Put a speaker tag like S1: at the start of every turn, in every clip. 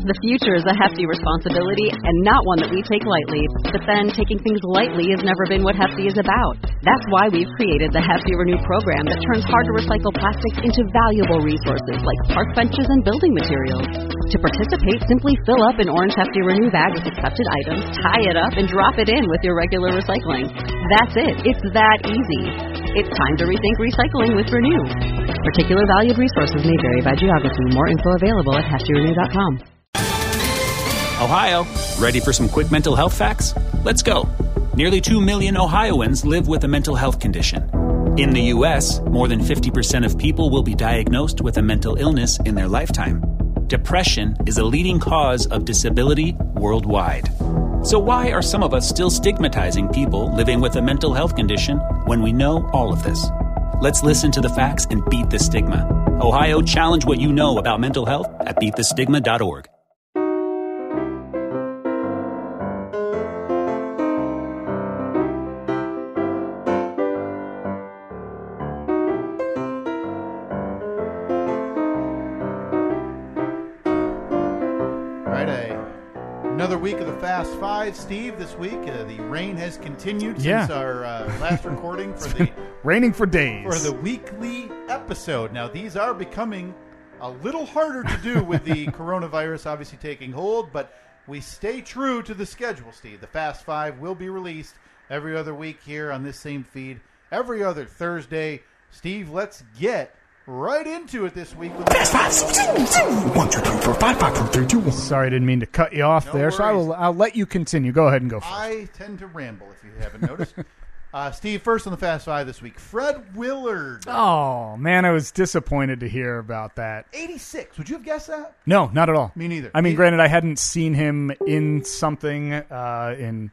S1: The future is a hefty responsibility and not one that we take lightly. But then, taking things lightly has never been what Hefty is about. That's why we've created the Hefty Renew program that turns hard-to-recycle plastics into valuable resources like park benches and building materials. To participate, simply fill up an orange Hefty Renew bag with accepted items, tie it up, and drop it in with your regular recycling. That's it. It's that easy. It's time to rethink recycling with Renew. Particular valued resources may vary by geography. More info available at heftyrenew.com.
S2: Ohio, ready for some quick mental health facts? Let's go. Nearly 2 million Ohioans live with a mental health condition. In the U.S., more than 50% of people will be diagnosed with a mental illness in their lifetime. Depression is a leading cause of disability worldwide. So why are some of us still stigmatizing people living with a mental health condition when we know all of this? Let's listen to the facts and beat the stigma. Ohio, challenge what you know about mental health at beatthestigma.org.
S3: Another week of the Fast Five, Steve. This week, the rain has continued since our last recording for the
S4: raining for days
S3: for the weekly episode. Now, these are becoming a little harder to do with the coronavirus obviously taking hold, but we stay true to the schedule, Steve. The Fast Five will be released every other week here on this same feed, every other Thursday. Steve, let's get right into it this week. With
S5: Fast Five. 1, 2, 3, 4, 5, 5, 4, 3, 2, 1.
S4: Sorry, I didn't mean to cut you off there,
S3: worries.
S4: so I'll let you continue. Go ahead and go first.
S3: I tend to ramble, if you haven't noticed. Steve, first on the Fast Five this week, Fred Willard.
S4: Oh, man, I was disappointed to hear about that.
S3: 86. Would you have guessed that?
S4: No, not at all.
S3: Me neither.
S4: I mean, granted, I hadn't seen him in something in...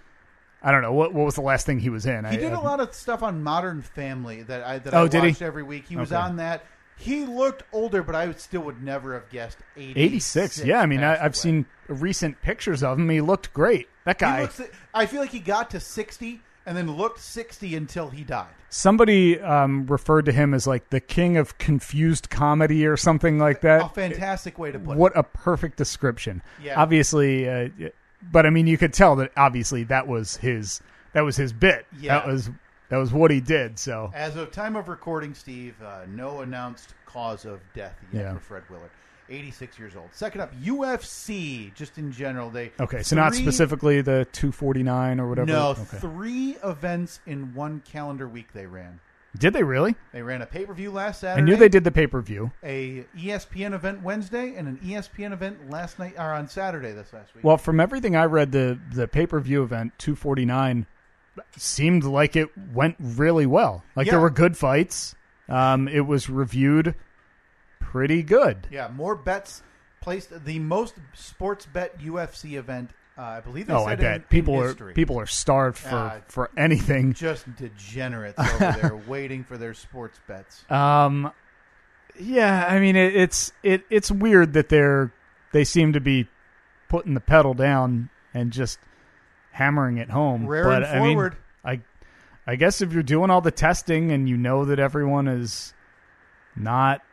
S4: I don't know. What was the last thing he was in?
S3: He did a lot of stuff on Modern Family that I
S4: did
S3: watched
S4: he?
S3: every week. He was on that. He looked older, but I still would never have guessed
S4: 86. Yeah, I mean, I've seen recent pictures of him. He looked great. That guy.
S3: I feel like he got to 60 and then looked 60 until he died.
S4: Somebody referred to him as like the king of confused comedy or something like that.
S3: A fantastic way to put it.
S4: What a perfect description.
S3: Yeah.
S4: Obviously, but I mean, you could tell that obviously that was his bit.
S3: Yeah.
S4: That was what he did. So
S3: as of time of recording, Steve, no announced cause of death yet for Fred Willard. 86 years old. Second up, UFC, just in general.
S4: So not specifically the 249 or whatever?
S3: No, 3 events in one calendar week they ran.
S4: Did they really?
S3: They ran a pay-per-view last Saturday.
S4: I knew they did the pay-per-view.
S3: A ESPN event Wednesday and an ESPN event on Saturday this last week.
S4: Well, from everything I read, the pay-per-view event, 249, seemed like it went really well. There were good fights. It was reviewed pretty good.
S3: Yeah, more bets placed. The most sports bet UFC event, I believe they said
S4: I bet.
S3: in history.
S4: People are starved for anything.
S3: Just degenerates over there waiting for their sports bets.
S4: Yeah, I mean it's weird that they seem to be putting the pedal down and just hammering it home.
S3: Forward.
S4: I mean, I guess if you're doing all the testing and you know that everyone is not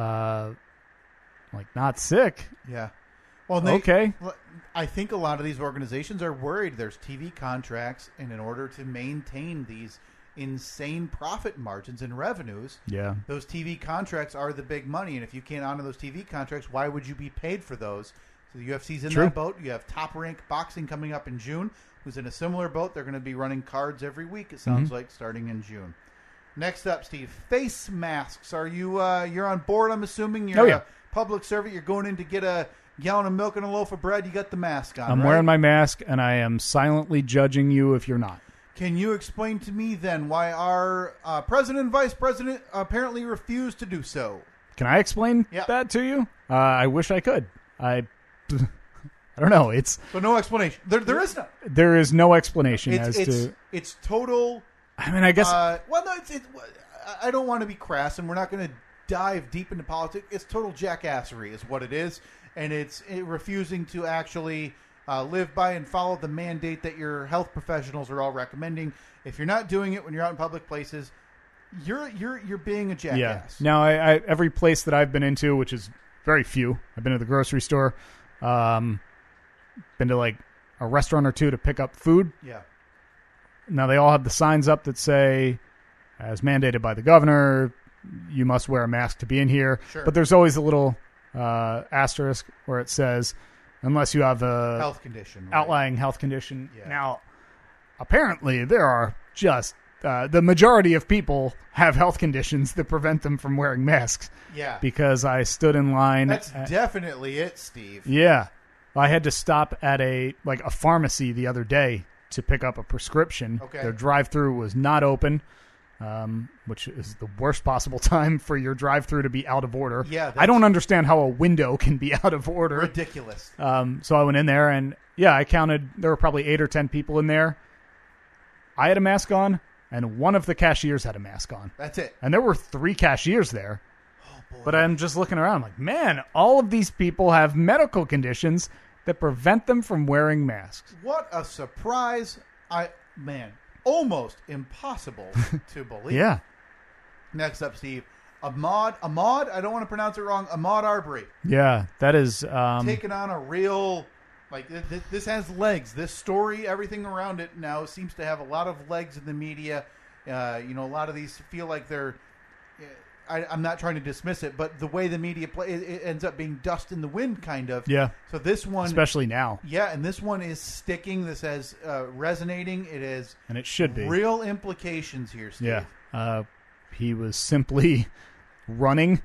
S4: not sick.
S3: Yeah. Well,
S4: okay.
S3: I think a lot of these organizations are worried. There's TV contracts, and in order to maintain these insane profit margins and revenues, those TV contracts are the big money. And if you can't honor those TV contracts, why would you be paid for those? So the UFC's in that boat. You have Top Rank Boxing coming up in June, who's in a similar boat. They're going to be running cards every week, it sounds like, starting in June. Next up, Steve, face masks. Are you you're on board, I'm assuming? You're a public servant. You're going in to get a gallon of milk and a loaf of bread. You got the mask on,
S4: I'm wearing my mask, and I am silently judging you if you're not.
S3: Can you explain to me, then, why our president and vice president apparently refused to do so?
S4: Can I explain that to you? I wish I could. I don't know.
S3: So no explanation. There is no.
S4: There is no explanation
S3: It's total.
S4: I mean, I guess.
S3: I don't want to be crass, and we're not going to dive deep into politics. It's total jackassery, is what it is, and it's refusing to actually live by and follow the mandate that your health professionals are all recommending. If you're not doing it when you're out in public places, you're being a jackass.
S4: Yeah. Now, I every place that I've been into, which is very few, I've been to the grocery store. Been to like a restaurant or two to pick up food.
S3: Yeah.
S4: Now they all have the signs up that say, as mandated by the governor, you must wear a mask to be in here.
S3: Sure.
S4: But there's always a little asterisk where it says, unless you have a
S3: health condition, right?
S4: Outlying health condition.
S3: Yeah.
S4: Now, apparently there are just the majority of people have health conditions that prevent them from wearing masks.
S3: Yeah.
S4: Because I stood in line.
S3: That's definitely it, Steve.
S4: Yeah. I had to stop at a pharmacy the other day to pick up a prescription.
S3: Okay.
S4: Their drive-thru was not open, which is the worst possible time for your drive-thru to be out of order.
S3: Yeah.
S4: I don't understand how a window can be out of order.
S3: Ridiculous.
S4: So I went in there, and I counted. There were probably 8 or 10 people in there. I had a mask on, and one of the cashiers had a mask on.
S3: That's it.
S4: And there were 3 cashiers there.
S3: Oh, boy.
S4: But I'm just looking around like, man, all of these people have medical conditions that prevent them from wearing masks.
S3: What a surprise. Almost impossible to believe.
S4: Yeah.
S3: Next up, Steve. Ahmaud, I don't want to pronounce it wrong, Ahmaud Arbery.
S4: Yeah, that is...
S3: taking on a real... Like, this has legs. This story, everything around it now seems to have a lot of legs in the media. A lot of these feel like they're... I'm not trying to dismiss it, but the way the media play, it ends up being dust in the wind, kind of.
S4: Yeah.
S3: So this one...
S4: Especially now.
S3: Yeah, and this one is sticking. This has resonating. It is...
S4: And it should be.
S3: Real implications here, Steve.
S4: Yeah. He was simply running.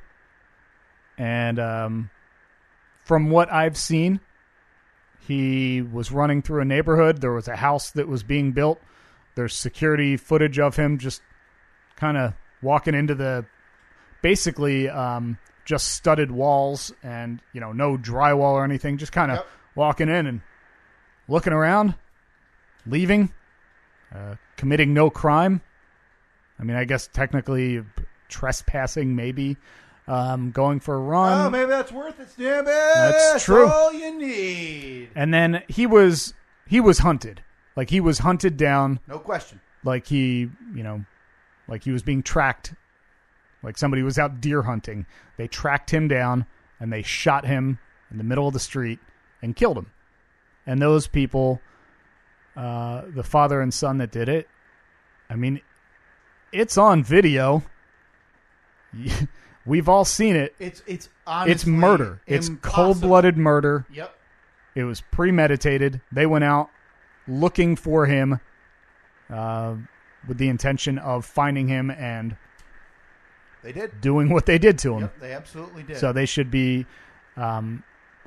S4: And from what I've seen... He was running through a neighborhood. There was a house that was being built. There's security footage of him just kind of walking into the basically just studded walls and, no drywall or anything. Just kind of walking in and looking around, leaving, committing no crime. I mean, I guess technically trespassing maybe. Going for a run.
S3: Oh, maybe that's worth it, Snippet.
S4: That's true.
S3: That's all you need.
S4: And then he was hunted. Like, he was hunted down.
S3: No question.
S4: Like he was being tracked. Like somebody was out deer hunting. They tracked him down and they shot him in the middle of the street and killed him. And those people, the father and son that did it, I mean, it's on video. We've all seen it.
S3: It's honestly
S4: it's murder. It's cold-blooded murder.
S3: Yep.
S4: It was premeditated. They went out looking for him with the intention of finding him and
S3: they did
S4: doing what they did to him.
S3: Yep, they absolutely did.
S4: So they should be I'm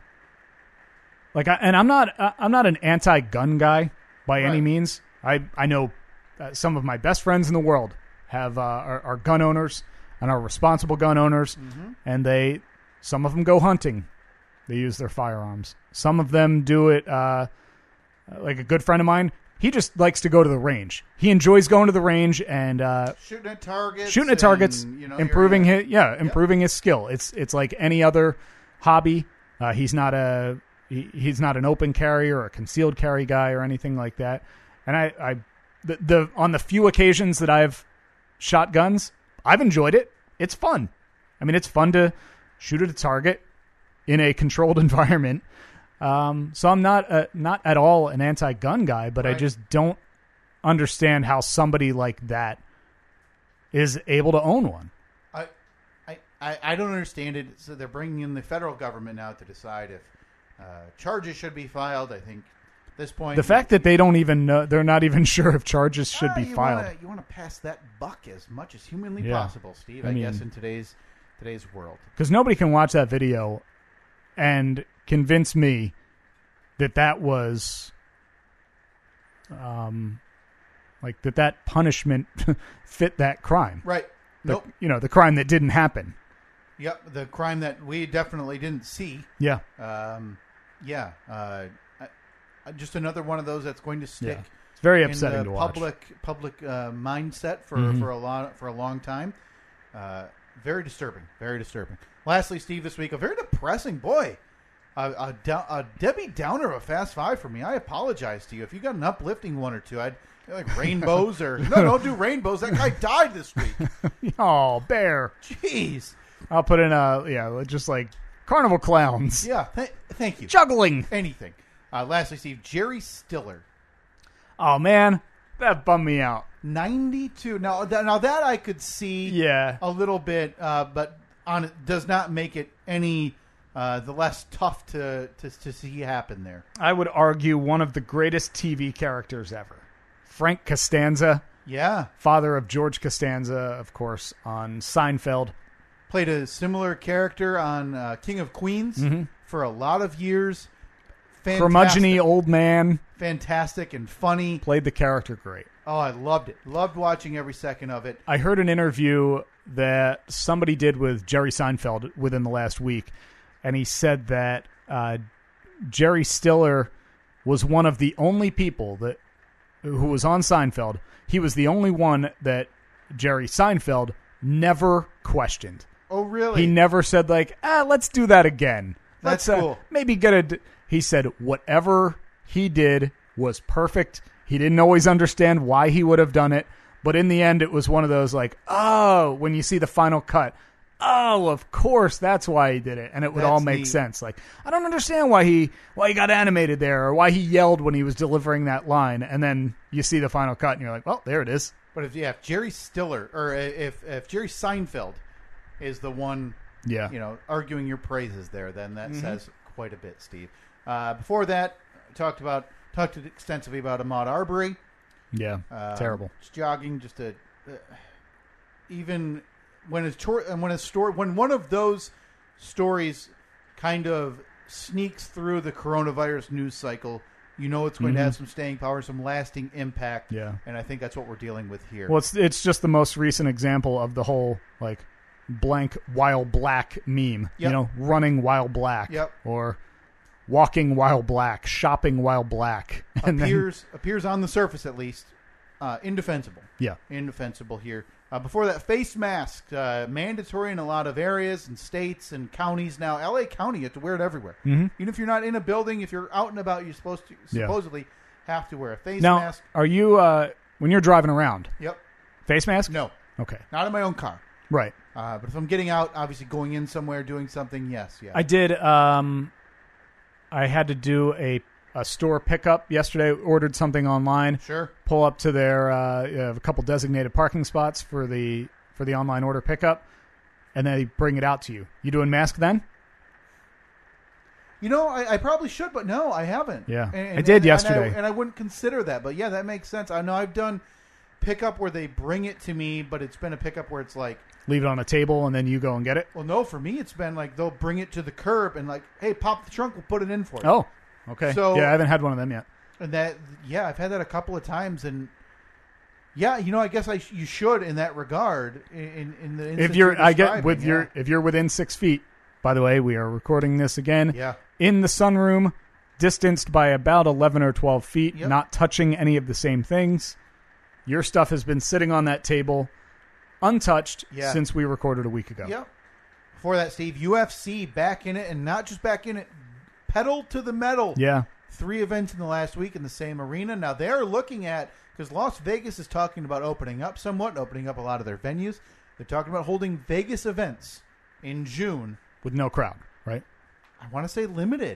S4: not an anti-gun guy by any means. I know some of my best friends in the world are gun owners. And are responsible gun owners, and some of them go hunting. They use their firearms. Some of them do it, like a good friend of mine, he just likes to go to the range. He enjoys going to the range and
S3: shooting at targets,
S4: improving his skill. It's like any other hobby. He's not an open carry or a concealed carry guy or anything like that. And on the few occasions that I've shot guns, I've enjoyed it. It's fun. I mean, it's fun to shoot at a target in a controlled environment. So I'm not at all an anti-gun guy, but right. I just don't understand how somebody like that is able to own one.
S3: I don't understand it. So they're bringing in the federal government now to decide if charges should be filed. I think at this point,
S4: the fact that they don't even know, they're not even sure if charges should be filed.
S3: You want to pass that buck as much as humanly possible, Steve. I guess in today's world, because
S4: nobody can watch that video and convince me that was that punishment fit that crime.
S3: Right. Nope.
S4: The crime that didn't happen.
S3: Yep. The crime that we definitely didn't see.
S4: Yeah.
S3: Just another one of those that's going to stick. Yeah.
S4: It's very upsetting to watch.
S3: Public mindset for a long time. Very disturbing. Very disturbing. Lastly, Steve, this week, a very depressing boy. A Debbie Downer of a Fast Five for me. I apologize to you. If you got an uplifting one or two, I'd like rainbows or... No, don't do rainbows. That guy died this week.
S4: Oh, Bear.
S3: Jeez.
S4: I'll put in just like Carnival clowns.
S3: Yeah, thank you.
S4: Juggling.
S3: Anything. Lastly, Steve, Jerry Stiller.
S4: Oh, man. That bummed me out.
S3: 92. Now that I could see a little bit, but does not make it any the less tough to see happen there.
S4: I would argue one of the greatest TV characters ever. Frank Costanza.
S3: Yeah.
S4: Father of George Costanza, of course, on Seinfeld.
S3: Played a similar character on King of Queens for a lot of years.
S4: Curmudgeon-y old man.
S3: Fantastic and funny.
S4: Played the character great.
S3: Oh, I loved it. Loved watching every second of it.
S4: I heard an interview that somebody did with Jerry Seinfeld within the last week, and he said that Jerry Stiller was one of the only people who was on Seinfeld. He was the only one that Jerry Seinfeld never questioned.
S3: Oh, really?
S4: He never said, like, let's do that again.
S3: That's cool.
S4: Maybe get a... He said whatever he did was perfect. He didn't always understand why he would have done it, but in the end, it was one of those, like, oh, when you see the final cut, oh, of course, that's why he did it, and it would all make sense. Like, I don't understand why he got animated there, or why he yelled when he was delivering that line, and then you see the final cut, and you're like, well, there it is.
S3: But if Jerry Stiller, or if Jerry Seinfeld is the one, arguing your praises there, then that says quite a bit, Steve. Before that, talked extensively about Ahmaud Arbery.
S4: Yeah, terrible.
S3: Just jogging, even when when one of those stories kind of sneaks through the coronavirus news cycle, you know it's going to have some staying power, some lasting impact.
S4: Yeah,
S3: and I think that's what we're dealing with here.
S4: Well, it's just the most recent example of the whole like blank while black meme.
S3: Yep.
S4: Running while black.
S3: Yep.
S4: Or walking while black, shopping while black. And
S3: appears on the surface at least indefensible.
S4: Yeah.
S3: Indefensible here. Before that, face mask, mandatory in a lot of areas and states and counties now. L.A. County, you have to wear it everywhere. Even if you're not in a building, if you're out and about, you're supposedly have to wear a face mask.
S4: Are you, when you're driving around?
S3: Yep.
S4: Face mask?
S3: No.
S4: Okay.
S3: Not in my own car.
S4: Right.
S3: But if I'm getting out, obviously going in somewhere, doing something, yes. Yeah.
S4: I did, I had to do a store pickup yesterday. Ordered something online.
S3: Sure. Pull
S4: up to their a couple designated parking spots for the online order pickup, and they bring it out to you. You doing mask then?
S3: I probably should, but no, I haven't.
S4: Yeah, I did yesterday,
S3: and I wouldn't consider that. But yeah, that makes sense. I know I've done pickup where they bring it to me, but it's been a pickup where it's like
S4: leave it on a table and then you go and get it.
S3: Well, no, for me it's been like they'll bring it to the curb and like, hey, pop the trunk, we'll put it in for you.
S4: Oh, okay. So yeah, I haven't had one of them yet.
S3: And I've had that a couple of times, and yeah, I guess you should in that regard. In the
S4: if you're within 6 feet. By the way, we are recording this again.
S3: Yeah.
S4: In the sunroom, distanced by about 11 or 12 feet, not touching any of the same things. Your stuff has been sitting on that table, untouched, since we recorded a week ago.
S3: Yep. Before that, Steve, UFC back in it, and not just back in it, pedal to the metal.
S4: Yeah.
S3: 3 events in the last week in the same arena. Now, they're looking at, because Las Vegas is talking about opening up somewhat, opening up a lot of their venues. They're talking about holding Vegas events in June.
S4: With no crowd, right?
S3: I want to say limited.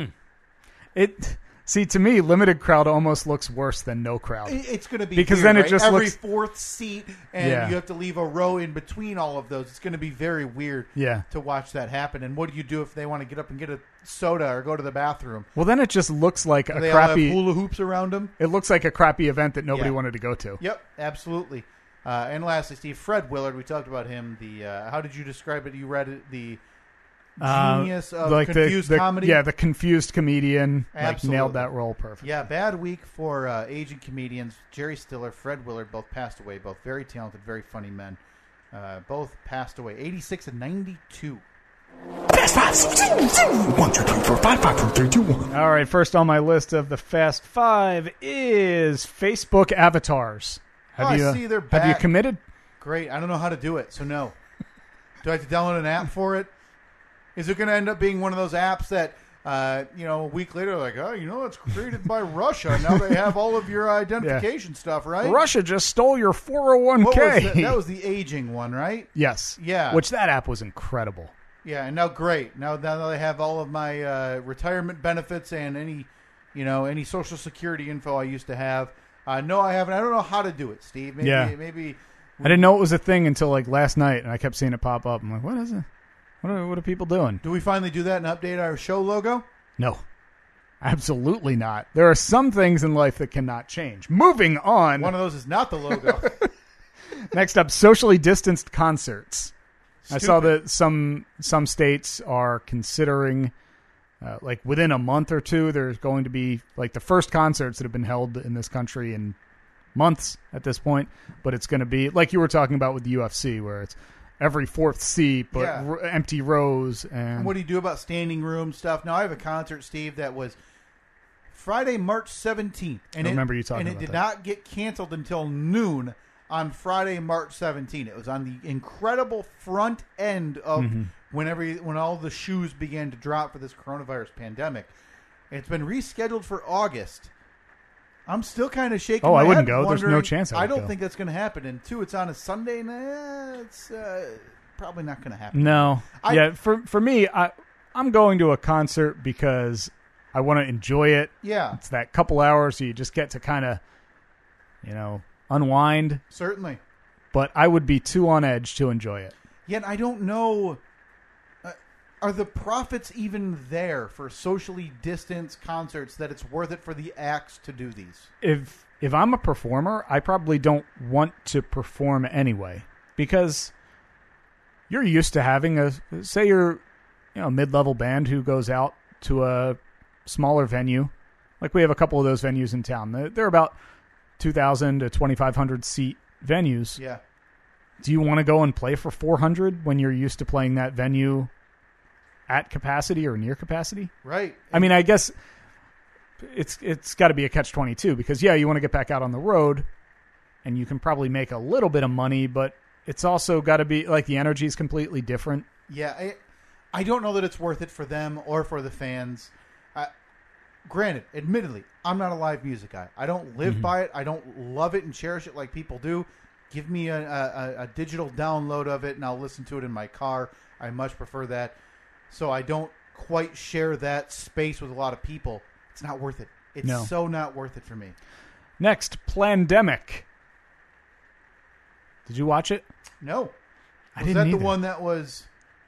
S4: See, to me, limited crowd almost looks worse than no crowd.
S3: It's going to be
S4: because
S3: weird,
S4: then it
S3: right?
S4: just
S3: every
S4: looks...
S3: fourth seat, and you have to leave a row in between all of those. It's going to be very weird to watch that happen. And what do you do if they want to get up and get a soda or go to the bathroom?
S4: Well, then it just looks like
S3: they
S4: crappy...
S3: all have hula hoops around them?
S4: It looks like a crappy event that nobody wanted to go to.
S3: Yep, absolutely. And lastly, Steve, Fred Willard, we talked about him. How did you describe it? You read it, the... genius of
S4: like
S3: confused comedy.
S4: Yeah, the confused comedian nailed that role perfectly.
S3: Yeah, bad week for aging comedians. Jerry Stiller, Fred Willard, both passed away. Both very talented, very funny men. Both passed away. 86 and 92.
S5: Fast Five. 1, 2, 3, 4, 5, 5, 4, 3, 2, 1.
S4: All right, first on my list of the Fast Five is Facebook avatars.
S3: I see they're back.
S4: Have you committed?
S3: Great. I don't know how to do it, so no. Do I have to download an app for it? Is it going to end up being one of those apps that, a week later, like, it's created by Russia. Now they have all of your identification stuff, right?
S4: Russia just stole your 401k.
S3: That was the aging one, right?
S4: Yes.
S3: Yeah.
S4: Which that app was incredible.
S3: Yeah, and now great. Now that I have all of my retirement benefits and any Social Security info I used to have. No, I haven't. I don't know how to do it, Steve. Maybe.
S4: I didn't know it was a thing until like last night, and I kept seeing it pop up. I'm like, what is it? What are people doing?
S3: Do we finally do that and update our show logo?
S4: No, absolutely not. There are some things in life that cannot change. Moving on.
S3: One of those is not the logo.
S4: Next up, socially distanced concerts.
S3: Stupid.
S4: I saw that some states are considering, like within a month or two, there's going to be like the first concerts that have been held in this country in months at this point, but it's going to be like you were talking about with the UFC, where it's every fourth seat, but empty rows. And
S3: what do you do about standing room stuff? Now, I have a concert, Steve, that was Friday, March 17th. And
S4: I remember you talking about
S3: that. And it did
S4: that.
S3: not get canceled until noon on Friday, March 17th. It was on the incredible front end of when all the shoes began to drop for this coronavirus pandemic. It's been rescheduled for August. I'm still kind of shaking my
S4: I wouldn't
S3: head,
S4: go. There's no chance
S3: I don't
S4: go.
S3: think that's going to happen. And two, it's on a Sunday. It's probably not going to happen.
S4: No. For me, I'm going to a concert because I want to enjoy it.
S3: Yeah.
S4: It's that couple hours so you just get to kind of, unwind.
S3: Certainly.
S4: But I would be too on edge to enjoy it.
S3: Yet I don't know... are the profits even there for socially distanced concerts that it's worth it for the acts to do these?
S4: If I'm a performer, I probably don't want to perform anyway, because you're used to having say you're a mid-level band who goes out to a smaller venue. Like we have a couple of those venues in town. They're about 2,000 to 2,500 seat venues.
S3: Yeah.
S4: Do you want to go and play for 400 when you're used to playing that venue at capacity or near capacity?
S3: Right.
S4: I mean, I guess it's got to be a catch-22 because, you want to get back out on the road and you can probably make a little bit of money, but it's also got to be like the energy is completely different.
S3: Yeah. I don't know that it's worth it for them or for the fans. Granted, admittedly, I'm not a live music guy. I don't live by it. I don't love it and cherish it like people do. Give me a digital download of it and I'll listen to it in my car. I much prefer that. So I don't quite share that space with a lot of people. It's not worth it. It's so not worth it for me.
S4: Next, Plandemic. Did you watch it?
S3: No.
S4: I didn't
S3: either. Was that
S4: either.
S3: the one that was...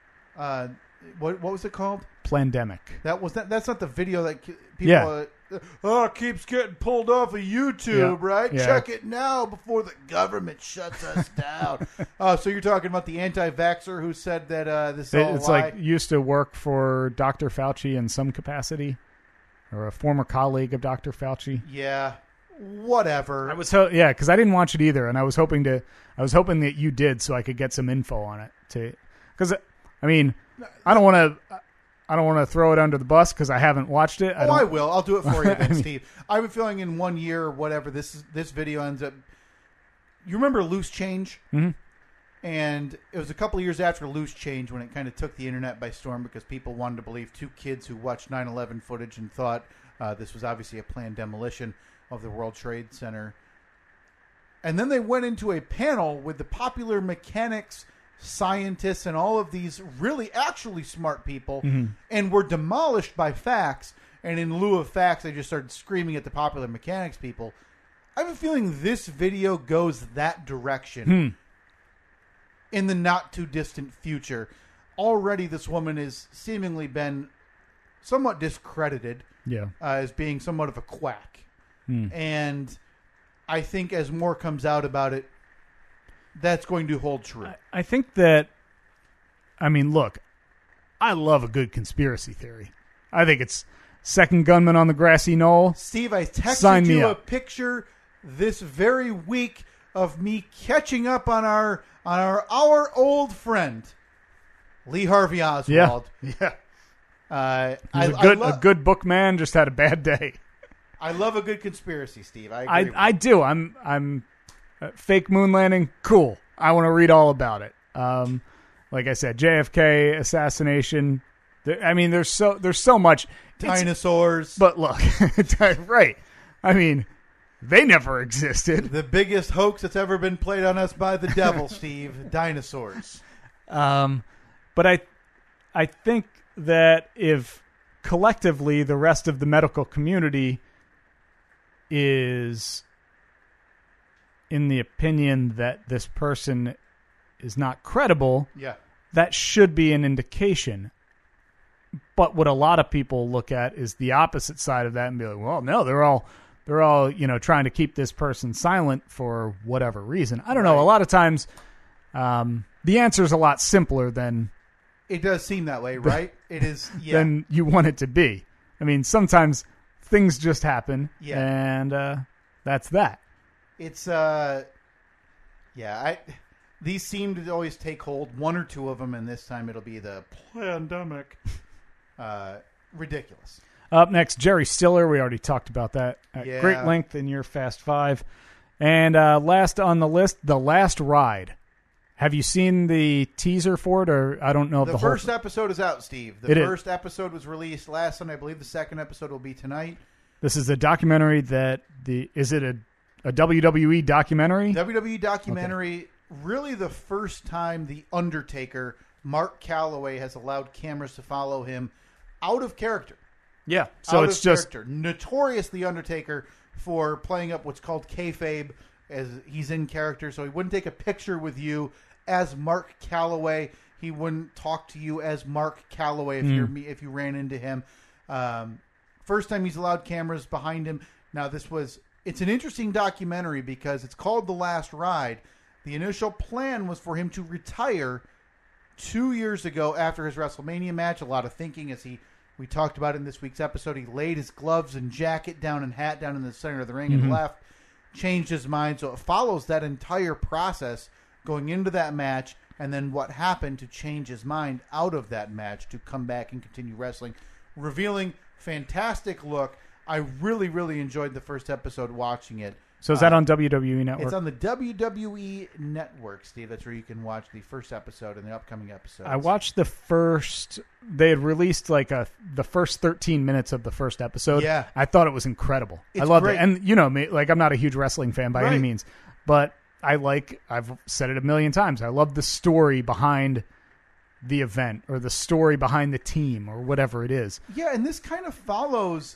S3: what was it called?
S4: Plandemic.
S3: That's not the video that people... keeps getting pulled off of YouTube, right?
S4: Yeah.
S3: Check it now before the government shuts us down. So you're talking about the anti-vaxxer who said that this is all
S4: It's
S3: a lie?
S4: like used to work for Dr. Fauci in some capacity, or a former colleague of Dr. Fauci.
S3: Yeah, whatever.
S4: I was because I didn't watch it either, and I was hoping that you did so I could get some info on it. Because I mean, I don't want to throw it under the bus because I haven't watched it.
S3: I will. I'll do it for you then, Steve. I have a feeling in 1 year or whatever this video ends up. You remember Loose Change?
S4: Mm-hmm.
S3: And it was a couple of years after Loose Change when it kind of took the internet by storm because people wanted to believe two kids who watched 9/11 footage and thought this was obviously a planned demolition of the World Trade Center. And then they went into a panel with the popular mechanics, scientists, and all of these really actually smart people and were demolished by facts. And in lieu of facts, they just started screaming at the popular mechanics people. I have a feeling this video goes that direction in the not too distant future. Already this woman has seemingly been somewhat discredited as being somewhat of a quack. And I think as more comes out about it, that's going to hold true.
S4: I think that, look, I love a good conspiracy theory. I think it's second gunman on the grassy knoll.
S3: Steve, I texted you a picture this very week of me catching up on our old friend, Lee Harvey Oswald.
S4: Yeah.
S3: A
S4: good bookman just had a bad day.
S3: I love a good conspiracy, Steve. I agree.
S4: I do. I'm fake moon landing. Cool. I want to read all about it. Like I said, JFK assassination. There's so much.
S3: Dinosaurs.
S4: But look, right. They never existed.
S3: The biggest hoax that's ever been played on us by the devil, Steve. Dinosaurs.
S4: But I think that if collectively the rest of the medical community is in the opinion that this person is not credible, that should be an indication. But what a lot of people look at is the opposite side of that and be like, well, no, they're all trying to keep this person silent for whatever reason. I don't know. A lot of times the answer is a lot simpler than
S3: it does seem that way, right? It is
S4: than you want it to be. I mean, sometimes things just happen, and that's that.
S3: It's these seem to always take hold. One or two of them, and this time it'll be the pandemic. Ridiculous.
S4: Up next, Jerry Stiller. We already talked about that at great length in your Fast Five. And last on the list, The Last Ride. Have you seen the teaser for it, or I don't know if the
S3: first episode is out, Steve. The first episode was released last Sunday. I believe the second episode will be tonight.
S4: This is a documentary that is it a WWE documentary?
S3: WWE documentary. Okay. Really the first time The Undertaker, Mark Calloway, has allowed cameras to follow him out of character.
S4: Yeah, so it's just
S3: notorious The Undertaker for playing up what's called kayfabe as he's in character. So he wouldn't take a picture with you as Mark Calloway. He wouldn't talk to you as Mark Calloway if you ran into him. First time he's allowed cameras behind him. Now it's an interesting documentary because it's called The Last Ride. The initial plan was for him to retire 2 years ago after his WrestleMania match. A lot of thinking as we talked about in this week's episode. He laid his gloves and jacket down and hat down in the center of the ring and left, changed his mind. So it follows that entire process going into that match and then what happened to change his mind out of that match to come back and continue wrestling. Revealing fantastic look. I really, really enjoyed the first episode watching it.
S4: So is that on WWE Network?
S3: It's on the WWE Network, Steve. That's where you can watch the first episode and the upcoming episodes.
S4: I watched the first. They had released the first 13 minutes of the first episode.
S3: Yeah.
S4: I thought it was incredible. I loved it. And you know me, I'm not a huge wrestling fan by any means, but I've said it a million times. I love the story behind the event or the story behind the team or whatever it is.
S3: Yeah, and this kind of follows.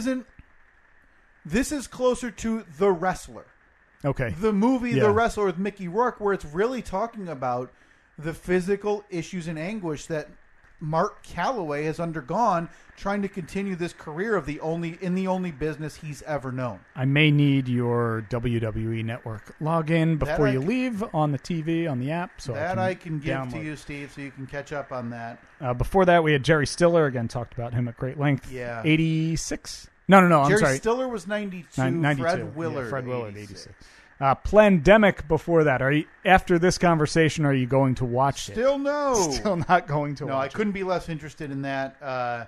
S3: This is closer to The Wrestler.
S4: Okay.
S3: The movie The Wrestler with Mickey Rourke, where it's really talking about the physical issues and anguish that Mark Calloway has undergone trying to continue this career of the only business he's ever known.
S4: I may need your WWE Network login before you leave on the TV, on the app. So
S3: I can give to you, Steve, so you can catch up on that.
S4: Before that, we had Jerry Stiller. Again, talked about him at great length.
S3: Yeah.
S4: 86? No, I'm sorry.
S3: Jerry Stiller was 92.
S4: 92.
S3: Fred Willard.
S4: Yeah, Fred Willard, 86. Plandemic before that. After this conversation, are you going to watch it?
S3: Still no.
S4: Still not going to watch it.
S3: No, I couldn't be less interested in that.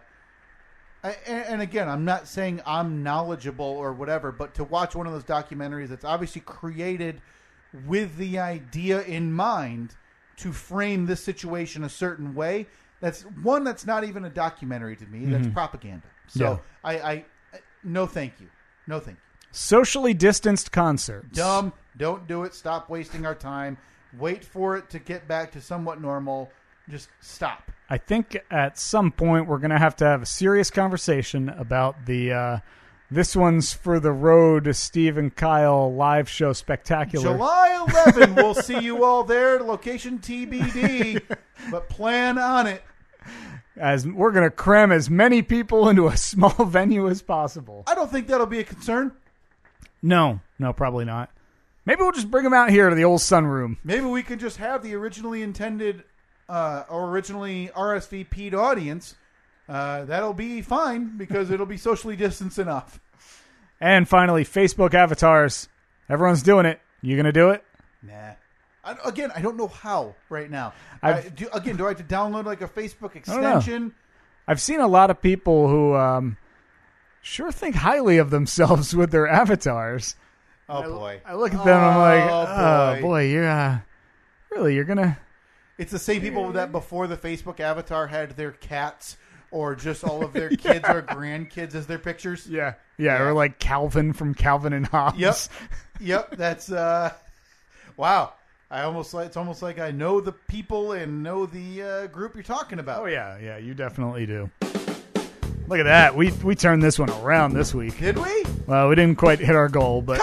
S3: And again, I'm not saying I'm knowledgeable or whatever, but to watch one of those documentaries that's obviously created with the idea in mind to frame this situation a certain way, that's not even a documentary to me. That's propaganda. So I no thank you. No thank you.
S4: Socially distanced concerts.
S3: Dumb. Don't do it. Stop wasting our time. Wait for it to get back to somewhat normal. Just stop.
S4: I think at some point we're going to have a serious conversation about the This One's for the Road Steve and Kyle live show spectacular.
S3: July 11. We'll see you all there. Location TBD. But plan on it.
S4: As we're going to cram as many people into a small venue as possible.
S3: I don't think that'll be a concern.
S4: No, probably not. Maybe we'll just bring them out here to the old sunroom.
S3: Maybe we can just have the originally intended or originally RSVP'd audience. That'll be fine because it'll be socially distanced enough.
S4: And finally, Facebook avatars. Everyone's doing it. You going to do it?
S3: Nah. I don't know how right now. Do I have to download like a Facebook extension?
S4: I've seen a lot of people who sure think highly of themselves with their avatars.
S3: Oh, boy.
S4: I look at them and I'm like, oh, boy, you're going to...
S3: It's the same people that before the Facebook avatar had their cats or just all of their kids or grandkids as their pictures.
S4: Yeah, or like Calvin from Calvin and Hobbes.
S3: Yep, that's... Wow. It's almost like I know the people and know the group you're talking about.
S4: Oh yeah, you definitely do. Look at that. We turned this one around this week.
S3: Did we?
S4: Well, we didn't quite hit our goal, but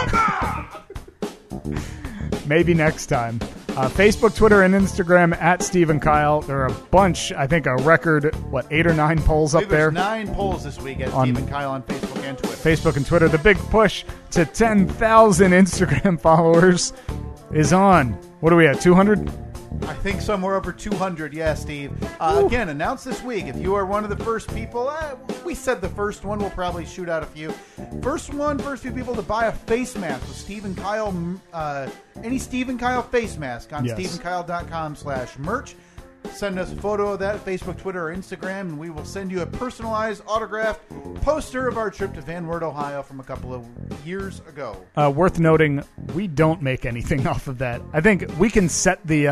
S4: maybe next time. Facebook, Twitter, and Instagram at Steve and Kyle. There are a bunch, I think a record, 8 or 9 polls up there?
S3: 9 polls this week at Steve and Kyle on Facebook and Twitter.
S4: Facebook and Twitter. The big push to 10,000 Instagram followers is on. What are we at, 200?
S3: I think somewhere over 200, yeah, Steve. Again, announced this week. If you are one of the first people, we said the first one, we'll probably shoot out a few. First few people to buy a face mask with Steve and Kyle, any Steve and Kyle face mask on steveandkyle.com/merch. Send us a photo of that at Facebook, Twitter, or Instagram, and we will send you a personalized, autographed poster of our trip to Van Wert, Ohio from a couple of years ago.
S4: Worth noting, we don't make anything off of that. I think we can set the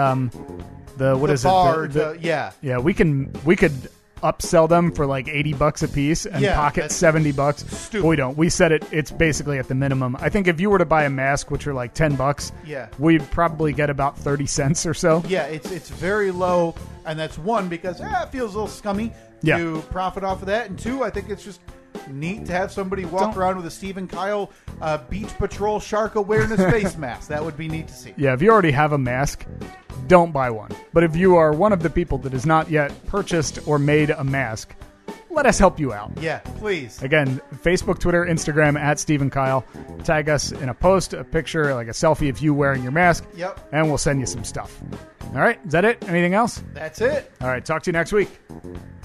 S3: yeah,
S4: we could upsell them for like $80 a piece and pocket $70.
S3: Stupid.
S4: But we don't. We set it. It's basically at the minimum. I think if you were to buy a mask, which are like $10, we'd probably get about 30 cents or so.
S3: Yeah, it's very low, and that's one because it feels a little scummy to profit off of that, and two, I think it's just neat to have somebody walk around with a Steve and Kyle Beach Patrol shark awareness face mask. That would be neat to see.
S4: Yeah, if you already have a mask, don't buy one. But if you are one of the people that has not yet purchased or made a mask, let us help you out.
S3: Yeah, please.
S4: Again, Facebook, Twitter, Instagram at Steve and Kyle. Tag us in a post, a picture, like a selfie of you wearing your mask.
S3: Yep.
S4: And we'll send you some stuff. All right, is that it? Anything else?
S3: That's it.
S4: All right, talk to you next week.